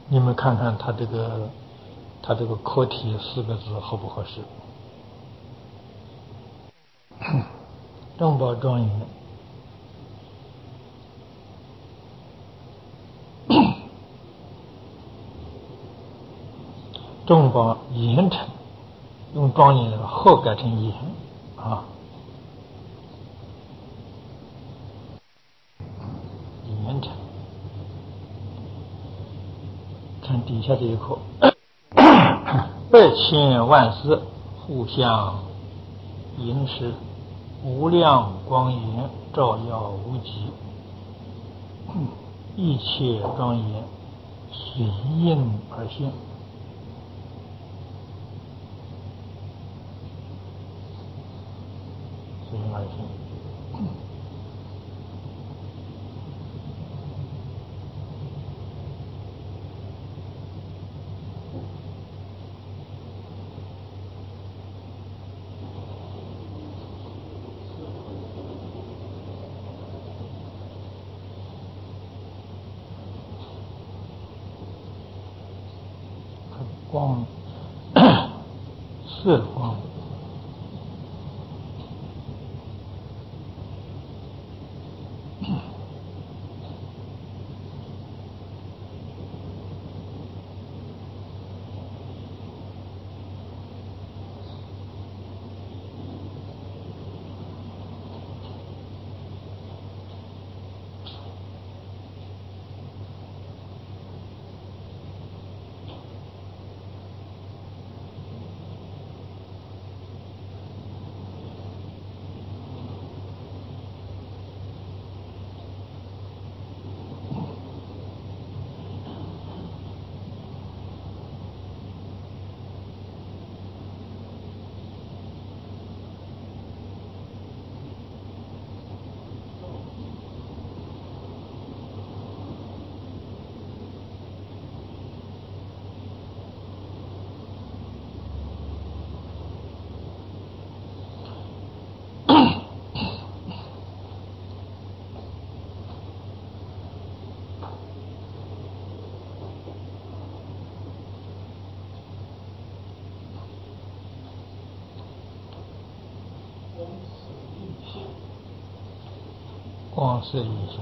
你们看看他这个课题4个字合不合适？正报庄严，正报严惩，用庄严的后改成严啊，严惩。看底下这一课，百千万事互相迎施，无量光严照耀无极，一切庄严随应而现。随应而现。光色光，光色印象。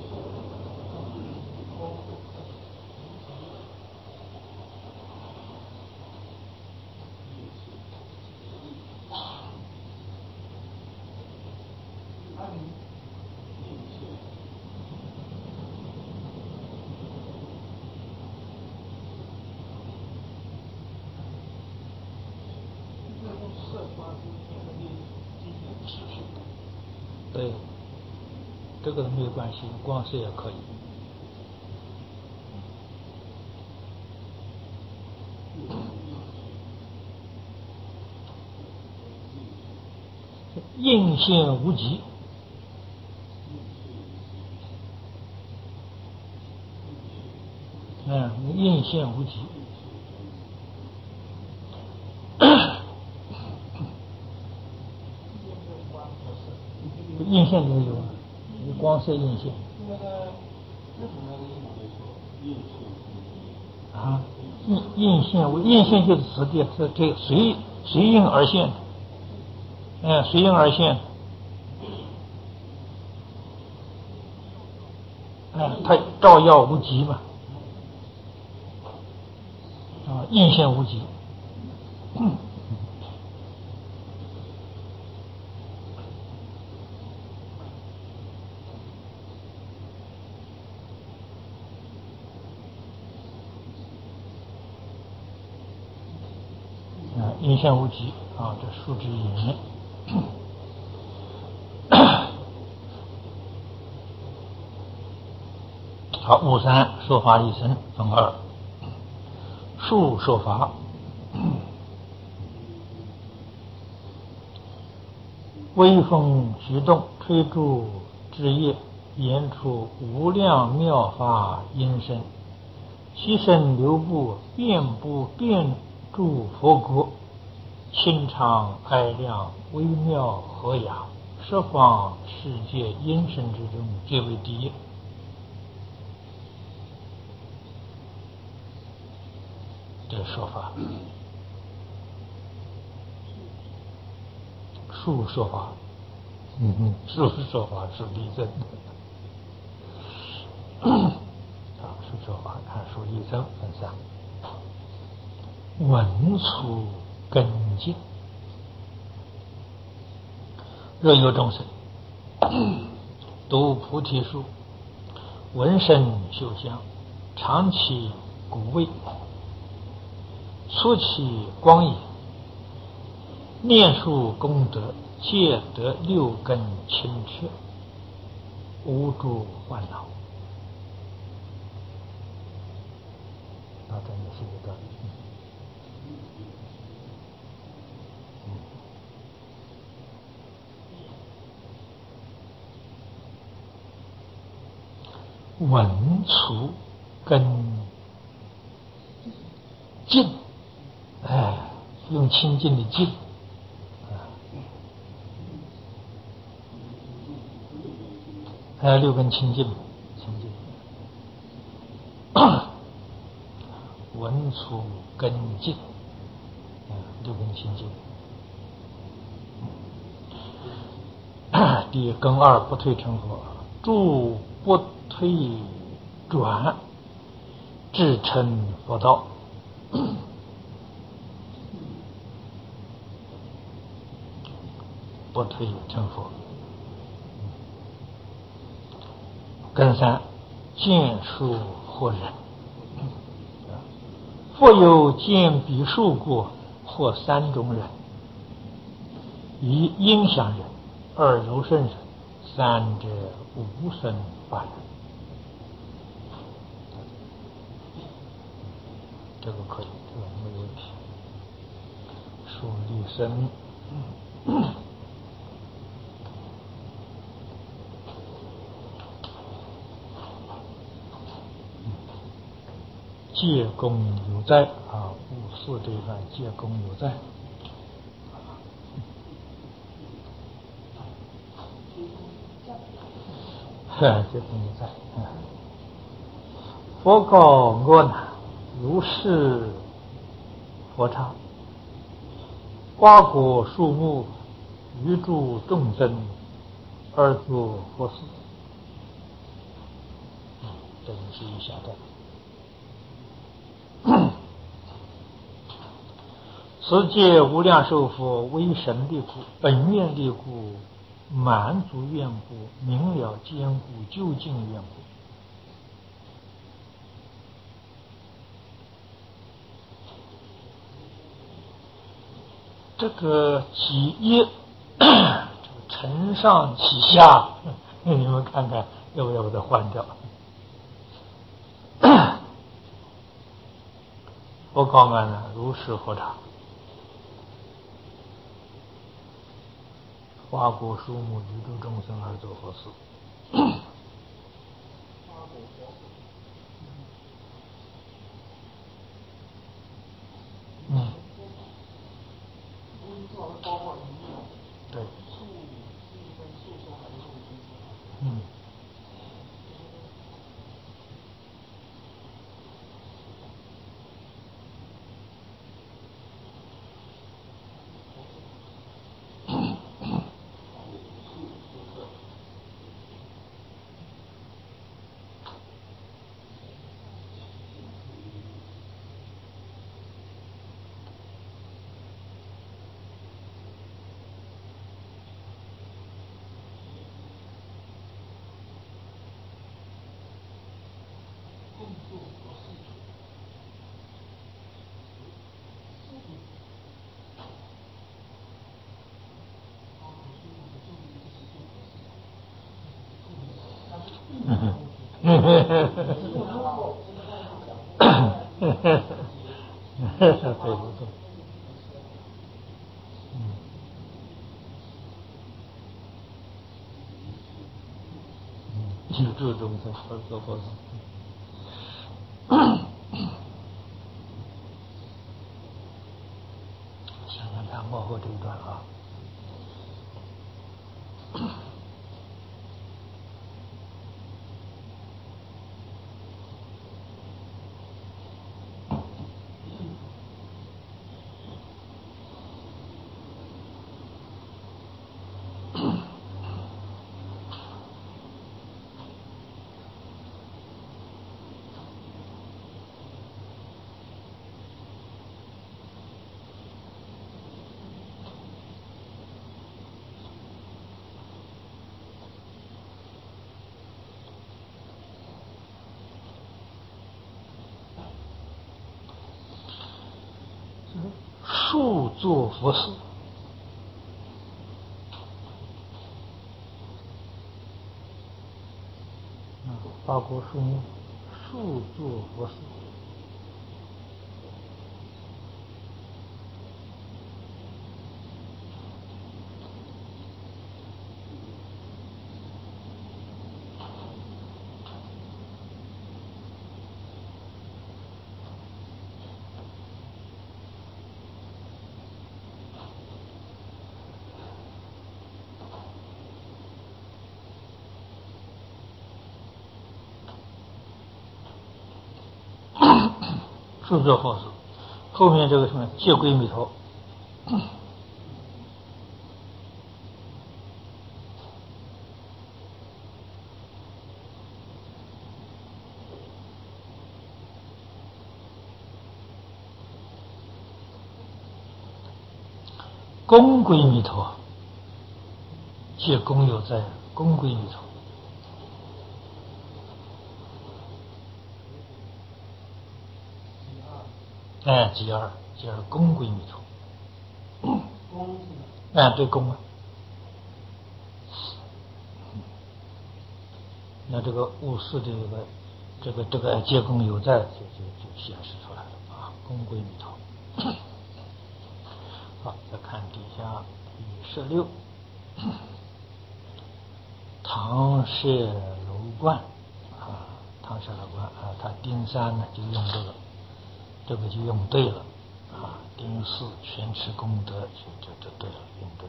对，这个没有关系，光色也可以。应现无极，应现无极。应现就有光色应现。啊，应现就是此地是这随应而现，随应而现。它照耀无极嘛，应现无极。应现无极啊，这数之言。好，53说法一生分2，数说法，微风徐动，吹住枝叶，言出无量妙法音声，其声流布，遍布遍住佛国，清畅哀亮，微妙和雅，十方世界音声之中，皆为第一。 这个说法，数说法，数说法是立正的。数说法看数立正分三：文粗根进。若有众生读菩提树，闻声嗅香，尝其谷味，触其光影，念述功德，皆得六根清却，无诸烦恼。这也是一个文粗根净，用清净的净，六根清净，文粗根净，六根清净。第根二不退成佛，住不退转，至成佛道。不退成佛。根三见树或人，复有见彼树过，或三种人：一应想人，二柔顺人，三者无生法人。这个可以，这个没有问题。树立身，戒功有在54这一段戒功有在。戒功有在。佛告我呢，如是佛刹，花果树木，余诸众生，而作佛事。这个是一小段。此界无量寿佛为神力故，本愿力故，满足愿故，明了坚固，究竟愿故。这个几一承上启下，你们看看要不要把它换掉？佛告我呢，如是佛刹，花果树木，余诸众生而作佛事。对，对不对？余诸众生而作佛事。想想看幕后这一段啊。 数作佛事，八国数目，数作佛事。数作佛事，后面这个什么戒归弥陀，功归弥陀，戒功有在，功归弥陀。即二功归弥陀。对功啊。那这个悟事的这个戒功有在，就显示出来了啊，功归弥陀。好，再看底下第16，唐舍楼观啊，唐舍楼观啊，他丁三呢就用这个就用对了啊，丁4全持功德就对了，用对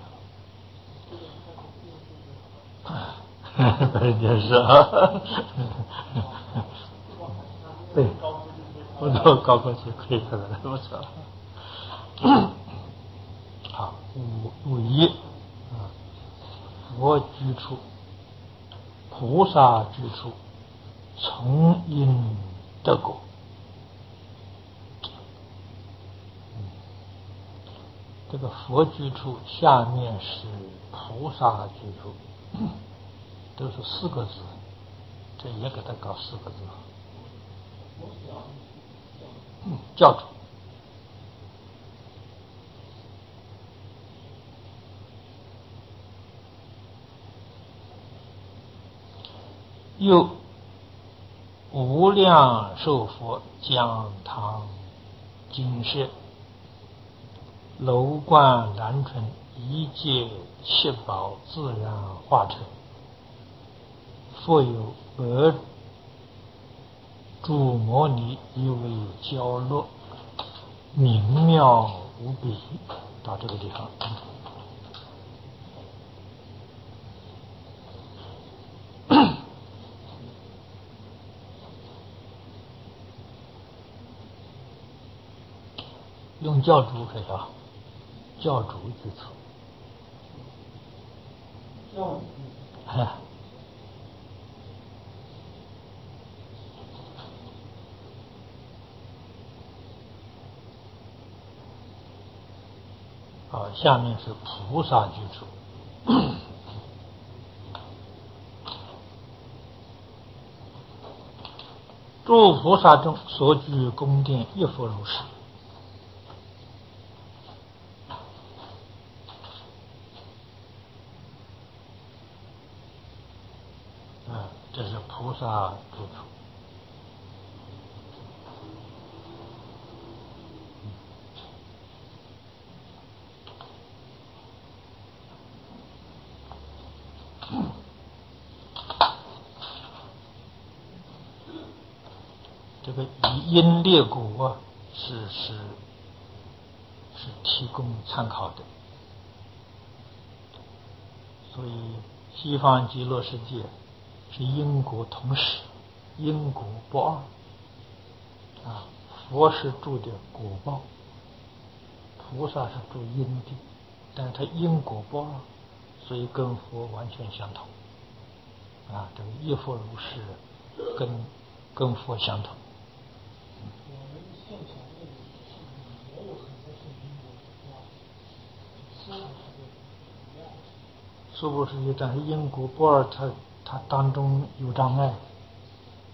了。也是啊，对，我都高过去可以看到不错。好，51啊，佛居处，菩萨居处，从因得果。这个佛居处下面是菩萨居处，都是4个字，这也给他搞4个字。教主，又无量寿佛讲堂精舍，楼观兰春，一切七宝自然化成，复有百诸摩尼一为交落，明妙无比。到这个地方，用教主可以啊，教主居处。好，下面是菩萨居处。诸菩萨中所居宫殿，亦复如是。这是菩萨居处。这个以因列古啊，是提供参考的。所以西方极乐世界是因果同时，因果不二啊。佛是住的果报，菩萨是住因地，但是它因果不二，所以跟佛完全相同啊。这个亦复如是，跟佛相同。娑婆世界，但是因果不二，它当中有障碍，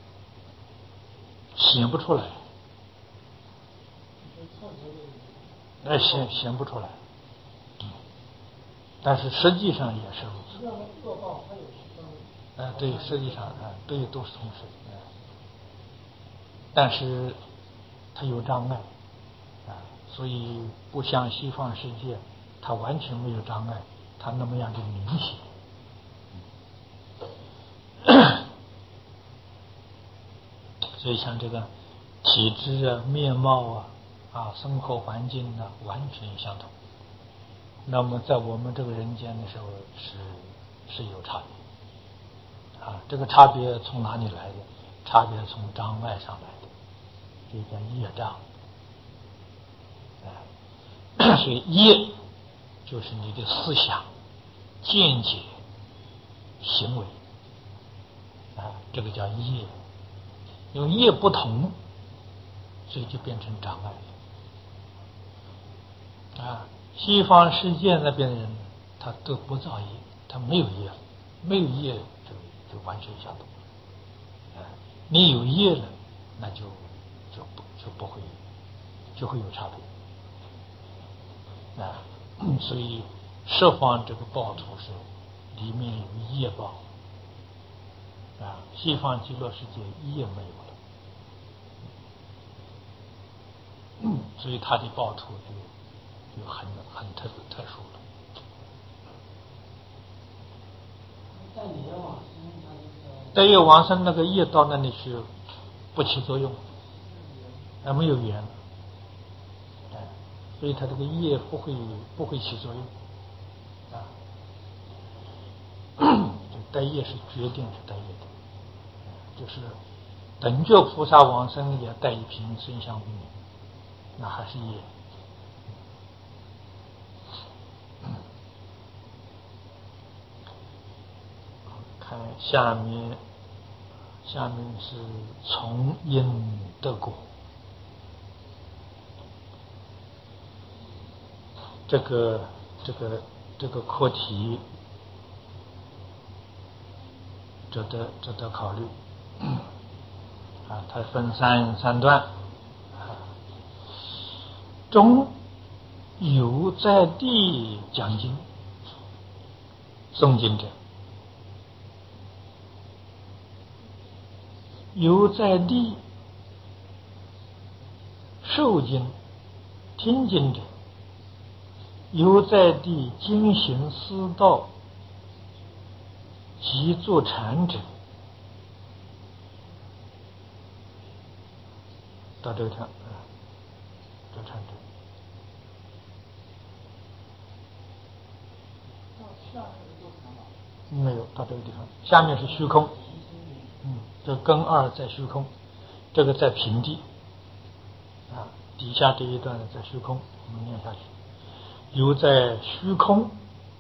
显不出来。 那显不出来，但是实际上也是如此。对，实际上对，都是同时，但是它有障碍所以不像西方世界，它完全没有障碍，它那么样的明显。所以像这个体质面貌生活环境完全相同。那么在我们这个人间的时候是有差别这个差别从哪里来的？差别从障碍上来的，这叫业障所以业就是你的思想、见解、行为这个叫业。因为业不同，所以就变成障碍了西方世界那边的人他都不造业，他没有业，没有业就完全相同你有业了，那就不会，就会有差别所以十方这个报土是里面有业报西方极乐世界业没有了所以他的报土就很特殊了。带业往生那个业到那里去不起作用没有缘所以他这个业不会起作用带业是决定是带业的，就是等觉菩萨往生也带一瓶身香无名，那还是业看下面是从因得果。这个课题值得考虑它分三段中有在地讲经诵经者，有在地受经听经者，有在地经行思道及坐禅者，到这个地方坐禅者没有到这个地方，下面是虚空这根二在虚空，这个在平地底下这一段在虚空，我们念下去。有在虚空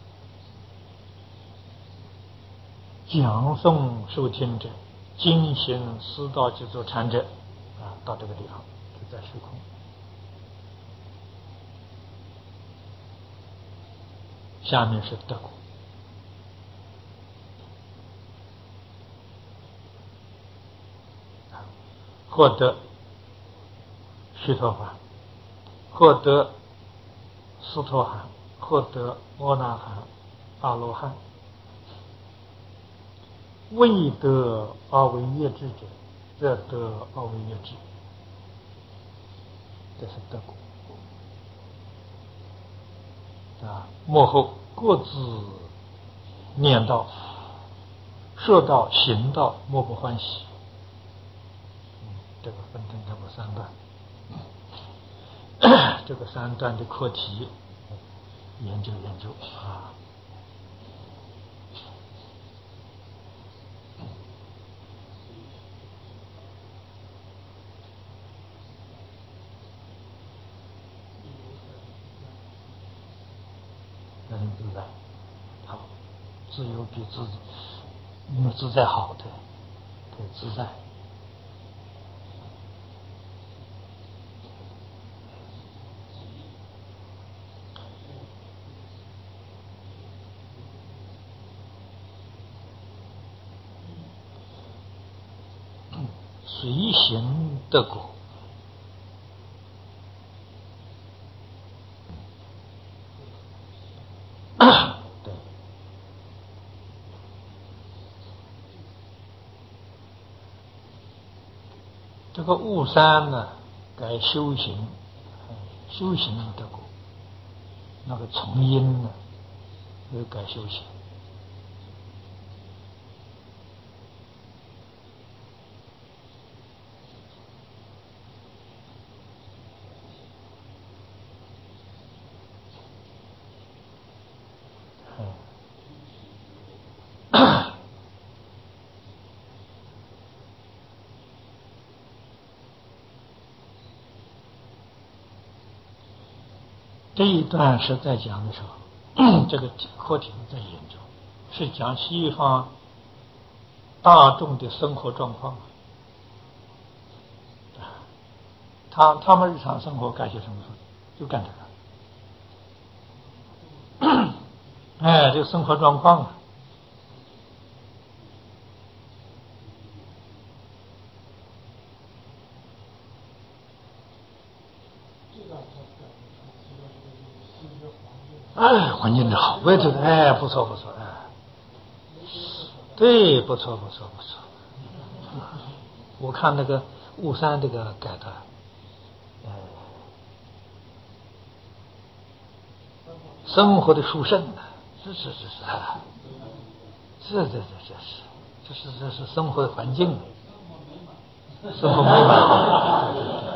讲诵受听者，经行思道及坐禅者到这个地方就在虚空。下面是得果获得须陀洹，获得斯陀含，获得阿那含、阿罗汉，未得阿惟越致者，则得阿惟越致，这是得果末后各自念道、说道、行道，莫不欢喜。这个分成这么三段，这个三段的课题研究人自在好，自由比自在好的，对自在。随行得果个悟山呢，改修行，修行得果；那个从因呢，又改修行。这一段是在讲的时候，这个课题在研究，是讲西方大众的生活状况。他们日常生活干些什么事？就干这个。哎，这个生活状况啊。哎，环境好，我也觉得，哎，不错不错，哎，对，不错不错不错。我看那个雾山这个改的，生活的殊胜啊，是啊，这是生活的环境，生活美满，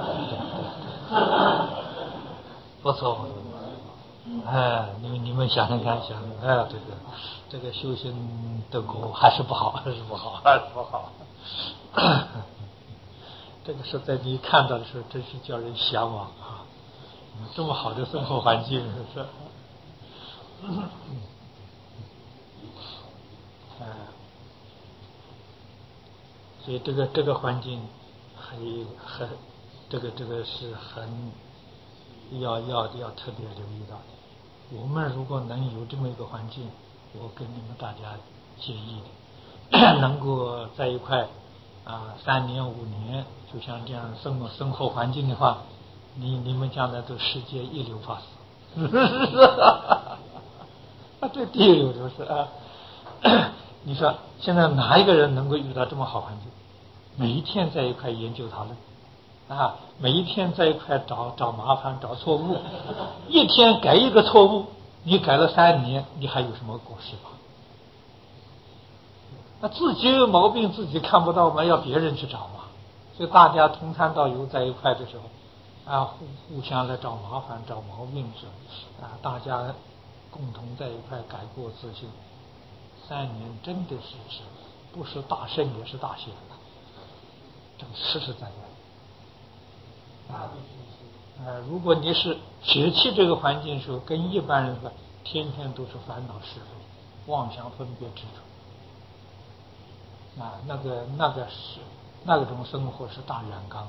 对，不错。哎，你们想想看，哎，这个修行的果还是不好，还是不好。这个实在你看到的时候，真是叫人向往啊！这么好的生活环境，是不是？所以这个环境很这个是很要特别留意到的。我们如果能有这么一个环境，我跟你们大家建议的，能够在一块3年5年，就像这样生活环境的话，你们将来都世界一流法师，这第一流就是啊。你说现在哪一个人能够遇到这么好环境？每一天在一块研究讨论每一天在一块找麻烦找错误，一天改一个错误，你改了3年，你还有什么果实吗？那自己有毛病自己看不到吗？要别人去找嘛。所以大家同参道友在一块的时候互相来找麻烦找毛病时大家共同在一块改过自新，3年真的是不是大圣也是大贤了，这个实实在在如果你是舍弃这个环境的时候，跟一般人说，天天都是烦恼是非，妄想分别执着那个种生活是大染缸。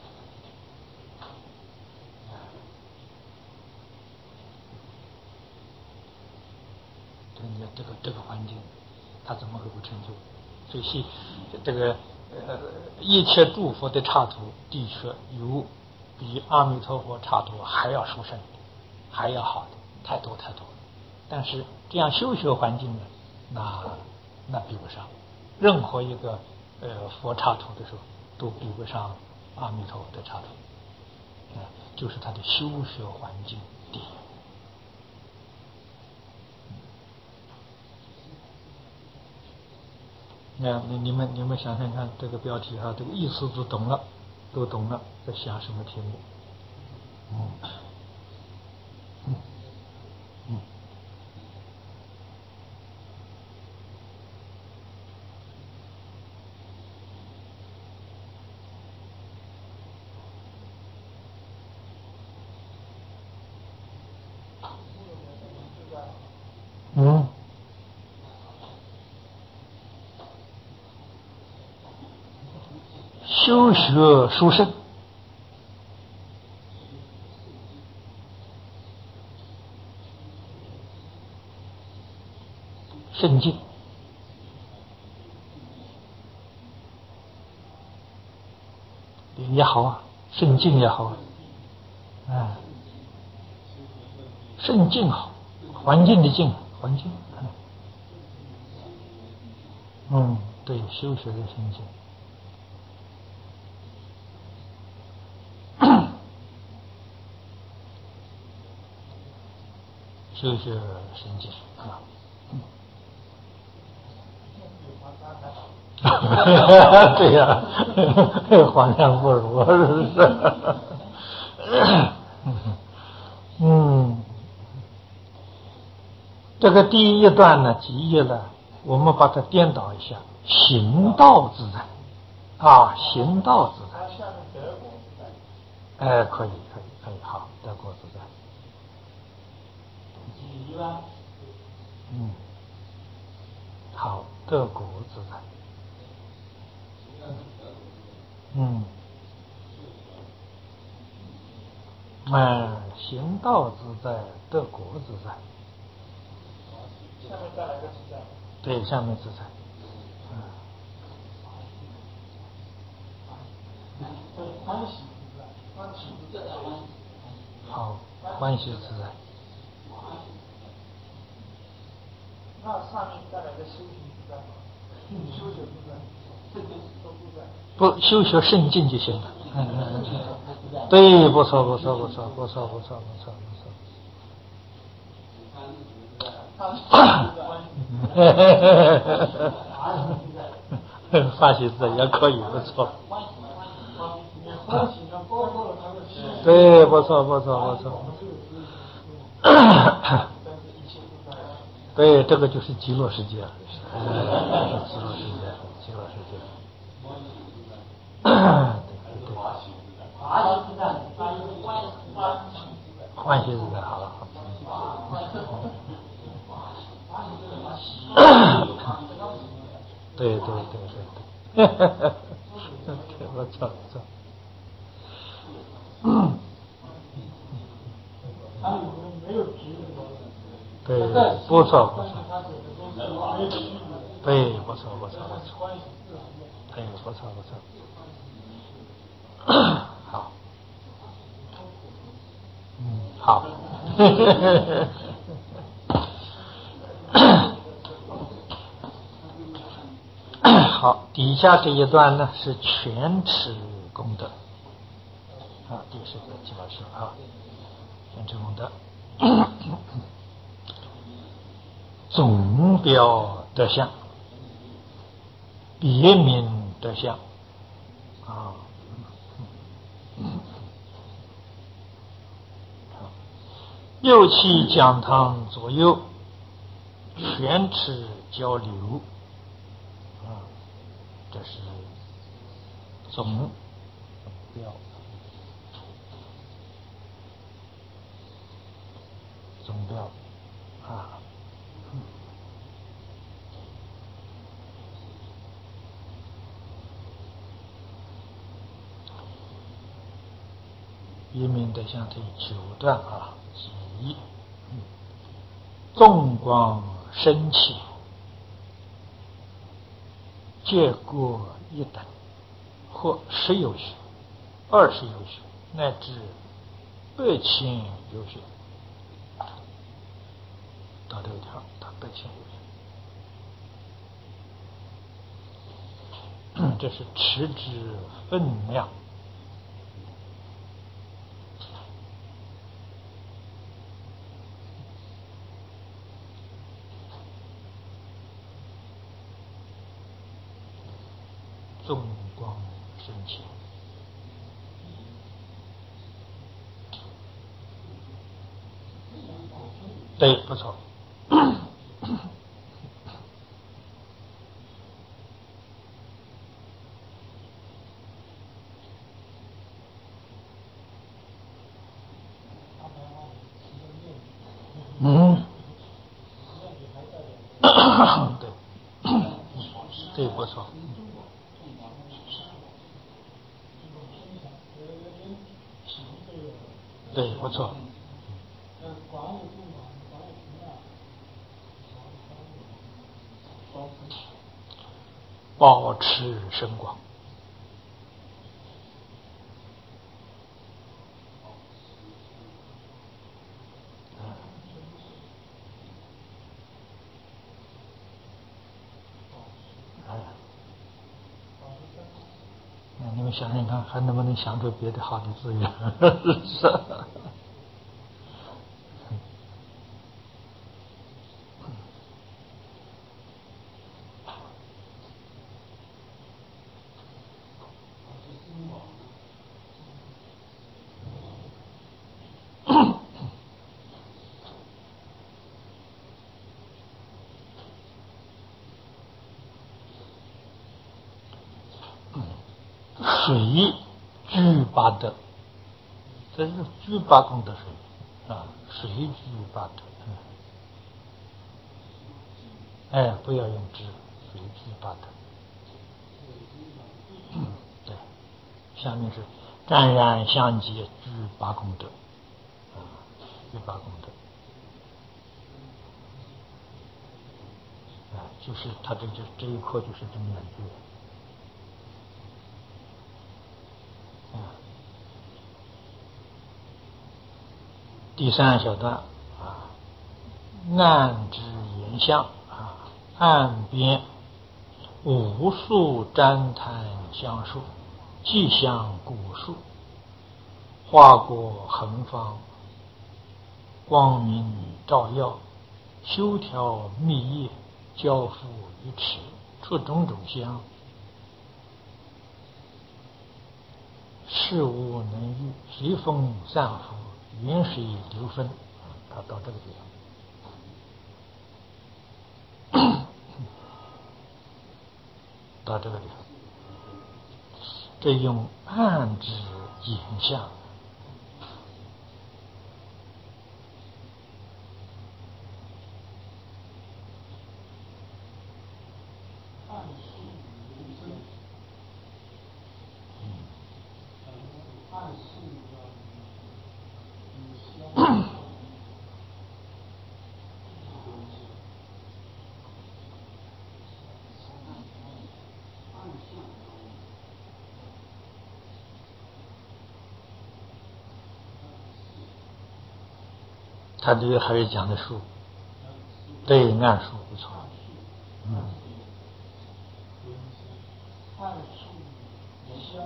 这个环境，他怎么会不成就？所以这个一切诸佛的刹土，的确有比阿弥陀佛刹土还要殊胜，还要好的太多了。但是这样修学环境呢，那比不上任何一个佛刹土的时候，都比不上阿弥陀佛的刹土。就是他的修学环境第一。你们想想看，这个标题这个意思都懂了，在想什么题目？修学殊胜，圣境，也好圣境也好圣境好，环境的境，环境对，修学的圣境。 修学神经啊。对呀，皇上不如是不是？这个第一段呢，集义了，我们把它颠倒一下，行道自在啊，行道自在。可以，好，德国自在。好，德国自在。行道自在，德国自在。 下面再来个自在。 对，下面自在。 欢喜自在，欢喜自在。 好，欢喜自在。 那上面再来个修行自在，修学自在，这都自在。 不，修学圣境就行了。对，不错。发喜自在也可以，不错。对，不错。对，这个就是极乐世界，极乐世界。对，欢喜自在，好了。对，不错。对，不错。对，不错。对，不错。好。好。好，底下这一段呢是全持功德啊，第10个基老师啊，全持功德。总标德相，别名德相啊。六气讲堂左右，全持交流啊，这是总标。啊。别名德相第9段啊，其一，纵光生起，皆各一等，或10有许，20有许，乃至8,000有许。到6条，到8,000有许。这是持之分量。纵光生起。对，不错。对，不错。对，不错。保持声光。你们想想看，还能不能想出别的好的字眼？ 水居八德，这是居八功德水啊，水居八德。不要用知，水居八德。对，下面是沾染相结居八功德，居八功德。就是他这一课就是这么两句。第三小段岸之岩相岸边无数旃檀香树，既像古树，花果横放，光明照耀，修条密叶，交付于池，出种种香，事无能御，随风散伏，云水流分。他到这个地方，到这个地方，这用暗之影像。他这个还是讲的树，对，暗树不错。 暗树香，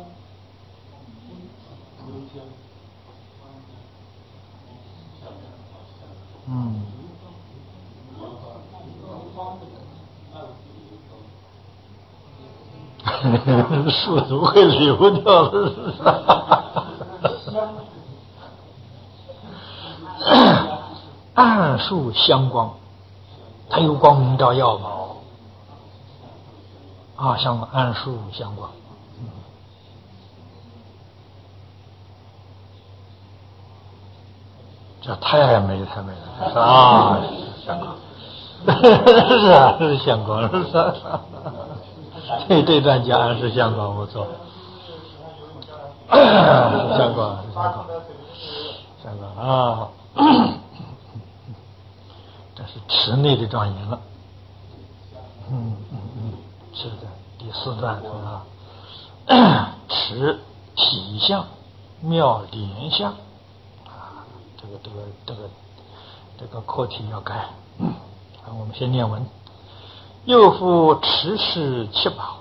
树怎么会流掉了？暗树香光，它有光明照耀嘛？香光，暗树香光。这太美了，香光。是啊，是香光，是啊。这段讲暗是香光，不错。香光啊。这是池内的庄严了。是的，第四段池体相妙莲相这个课题要改。我们先念文。又复池氏七宝，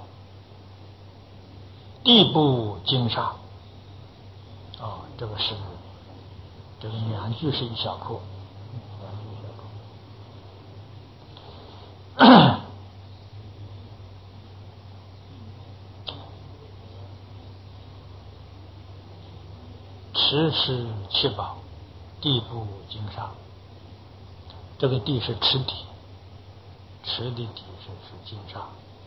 地部金沙。这个两句是一小课。池氏七宝，地部金沙。这个地是池底，池的底是金沙。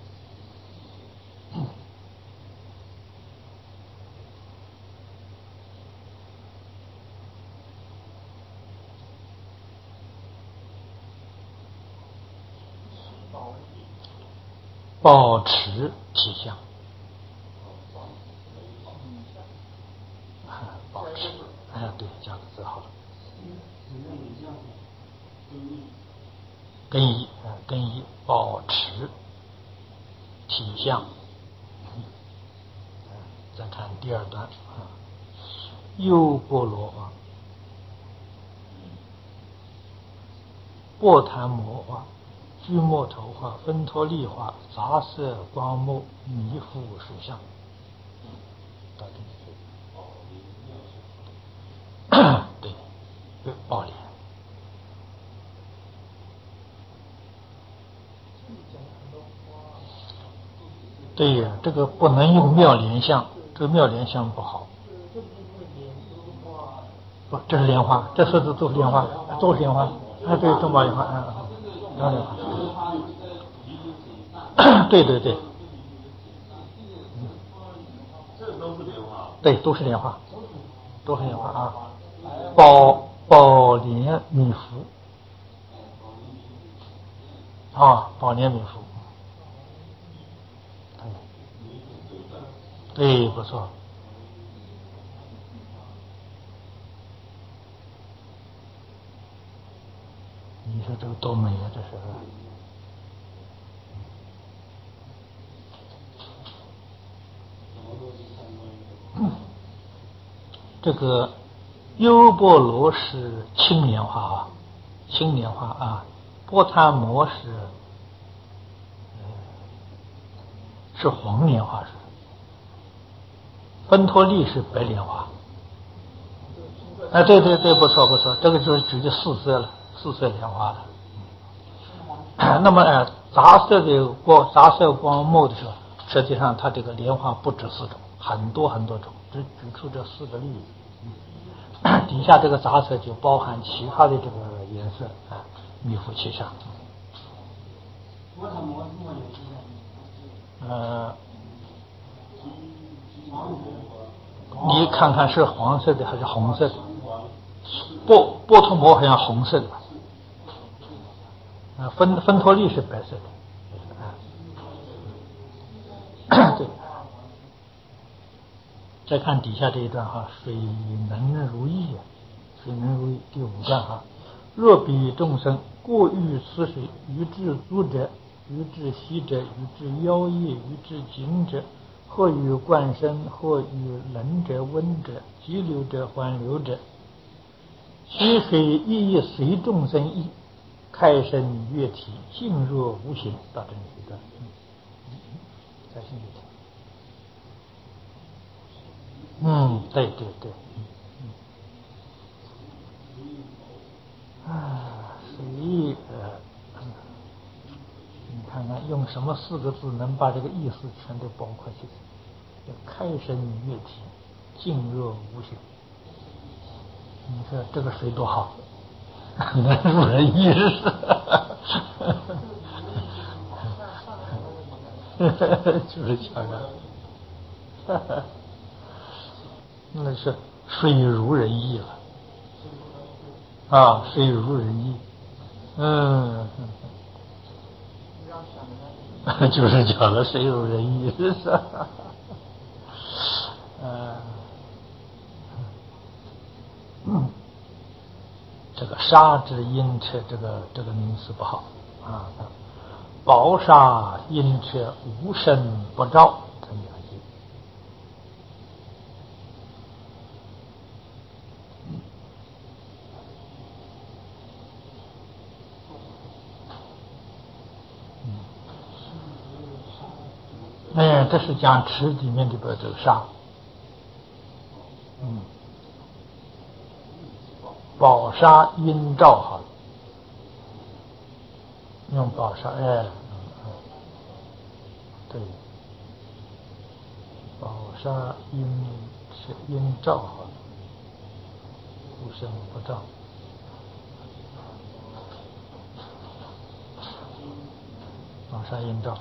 保持体相，保持，对，加个字好了。更一，保持体相。再看第二段优波罗波檀摩居摩头化，分脱利化，杂色光目，迷覆实相。对，宝莲。对呀，这个不能用妙莲相，这个妙莲相不好。不，这是莲花，这四字都是莲花，都是莲花。对，中宝莲花，莲花。对。 对，都是莲花，都是莲花啊。宝莲米芾啊，宝莲米芾，对，不错。你说这个多美啊，这是。这个优波罗是青莲花啊，青莲花啊，波檀摩是黄莲花，芬托利是白莲花。哎，对对对，不错不错，这个就是指的四色了，四色莲花了。那么杂色光末的时候，实际上它这个莲花不止4种，很多很多种，只举出这4个例子。底下这个杂色就包含其他的这个颜色啊，密附其上。你看看是黄色的还是红色的？波托摩好像红色的吧？芬托利是白色的。对。再看底下这一段哈，水能如意啊，水能如意第5段哈。若彼众生过欲此水，于至足者，于至膝者，于至腰腋，于至颈者，或于冠身，或于冷者温者，急流者缓流者，其水亦随众生意，开身悦体，静若无形。到这里一段，再听一听。对对对，水你看看用什么4个字能把这个意思全都包括起来？叫开身悦体，静若无形。你说这个水多好，能入人意识。就是这样。那是水如人意了啊，水如人意。就是讲了水如人意，是吧？这个沙之阴车，这个名词不好啊。宝沙阴车，无声不照，这么讲句。这是讲池里面这个沙。宝沙阴照好了，用宝沙，对，宝沙阴照好了，无声不照。宝沙阴照。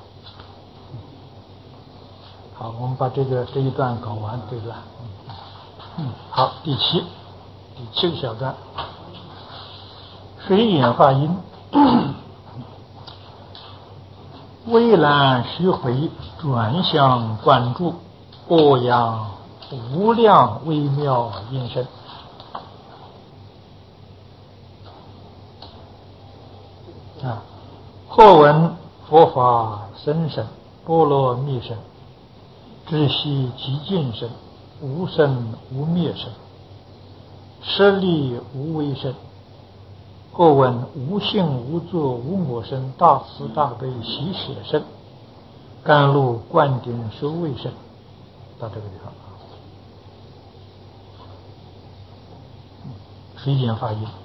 好，我们把这一段搞完，这段。好，第7个小段。水眼化阴，微澜徐回，转向关注，播扬无量微妙音声。或闻佛法深深，波罗蜜声，知悉极尽声，无生无灭声，实力无为声。或闻无性无作无我身，大慈大悲喜舍身，甘露灌顶收为身。到这个地方水眼发音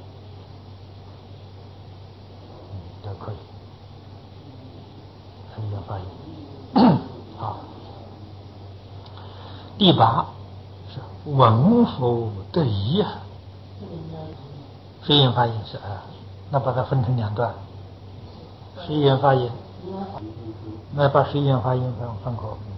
都可以，水眼发音。好，第8是闻佛得疑啊。水眼发音是那把它分成2段。水眼发音，那把水眼发音放口。